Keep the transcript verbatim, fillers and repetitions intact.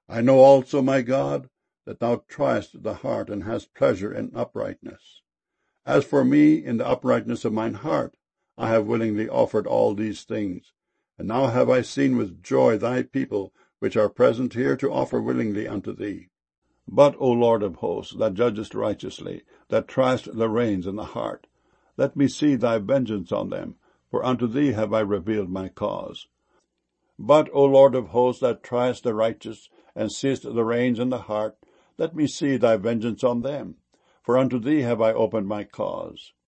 I know also, my God, that thou triest the heart, and hast pleasure in uprightness. As for me, in the uprightness of mine heart, I have willingly offered all these things. And now have I seen with joy thy people, which are present here, to offer willingly unto thee. But, O Lord of hosts, that judgest righteously, that triest the reins and the heart, let me see thy vengeance on them, for unto thee have I revealed my cause. But, O Lord of hosts, that triest the righteous, and seest the reins and the heart, let me see thy vengeance on them, for unto thee have I opened my cause.